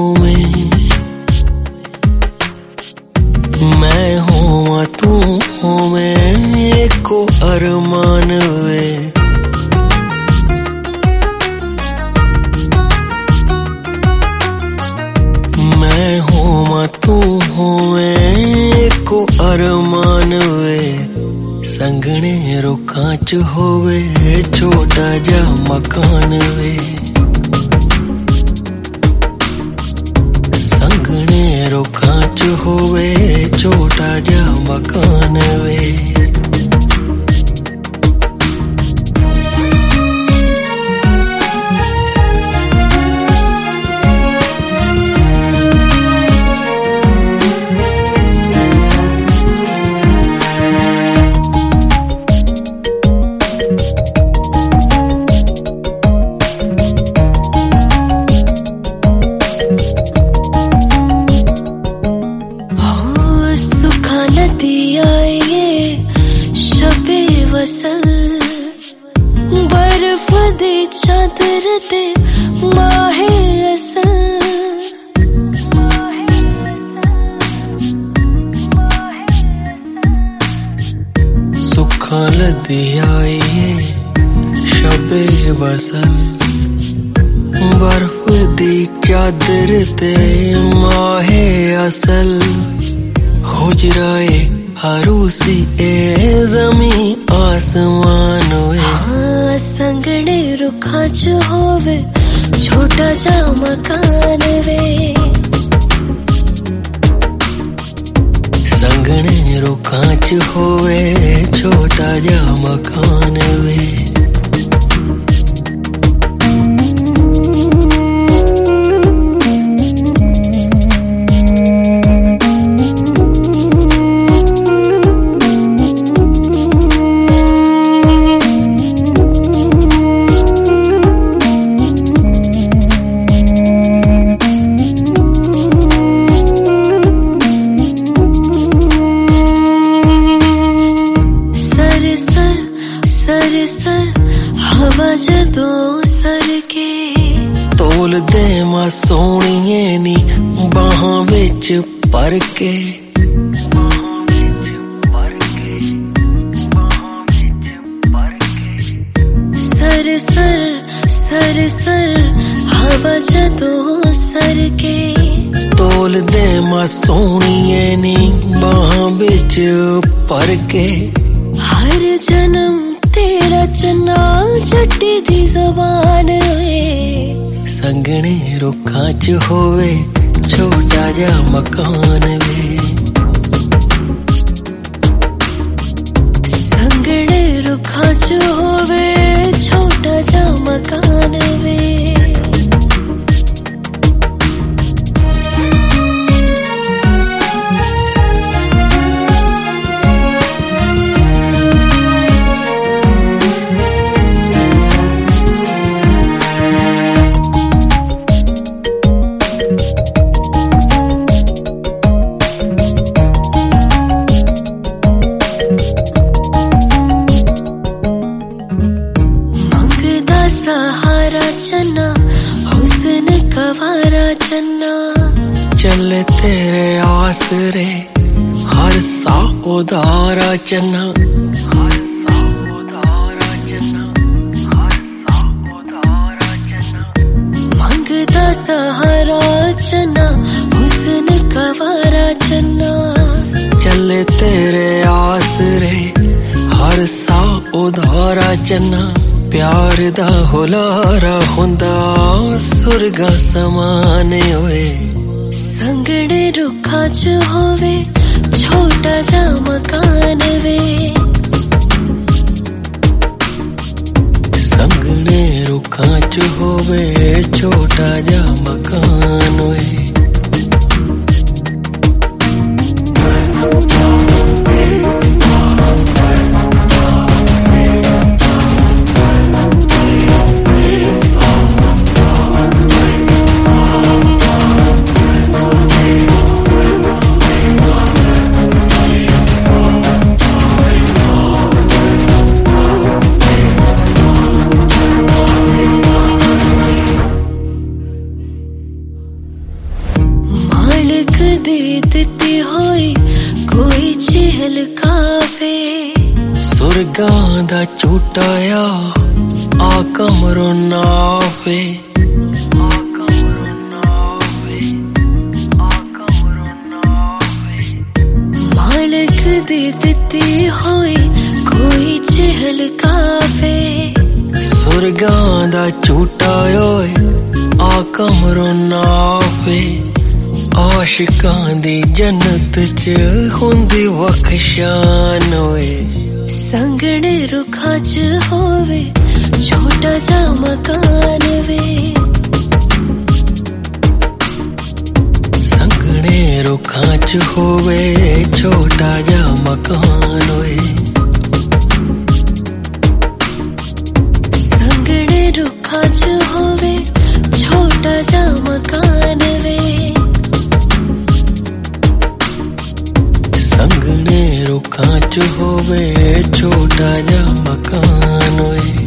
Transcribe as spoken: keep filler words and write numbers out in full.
में, मैं होवा तू होवे एको अरमान वे। मैं होवा तू होवे एको अरमान वे। संगने रुखां च होवे छोटा जा मकान वे। संगने रुखां च होवे छोटा जा मकान वे। बर्फ दी चादर ते माहे असल। सुखा लदी आई शबे वसल। बर्फ दी चादर ते माहे असल। हुजराए हारूसी ए जमी आसमान वे। हाँ संगने रुखां च होवे छोटा जा मकान वे। संगने रुखां च होवे छोटा जा मकान वे। सर सर हवा जदों सर के तोल दे मा सोहणिए नी बाहां विच पर के। सर सर सर सर हवा जदों सर के तोल दे मा सोहणिए नी बाहां विच पर के। हर जन्म तेरा चन्ना चट्टी दी जबान वे। संगने रुखां च होवे छोटा जा मकान वे। संगने रुखां च होवे छोटा जा मकान वे। सहारा चन्ना हुस्न कवारा चन्ना। चले तेरे आसरे हर सा उदारा चन्ना। मंगदा सहारा चन्ना हुस्न कवारा चन्ना। चले तेरे आसरे हर सा उदारा चन्ना। प्यार दा हुलारा हुंदा सुरगा समाने होए। संगने रुखां च होवे छोटा जा मकान वे। संगने रुखां च होवे छोटा जा मकान वे। मालिक दी दित्ती होई कोई चहलकावे। सुरगां दा झूटाया आ कमरों नावे। मालिक दी दित्ती होई कोई चहलकावे। सुरगां दा झूटाया आ कमरों नावे। आशिकां दी जन्नत च हुंदी बख्शान होए। संगने रुखां च होवे छोटा जा मकान वे। संगने रुखां च होवे छोटा जा मकान होए। संगने रुखां च होवे छोटा जा मकान वे। संगने रुखां च होवे छोटा जा मकान होए।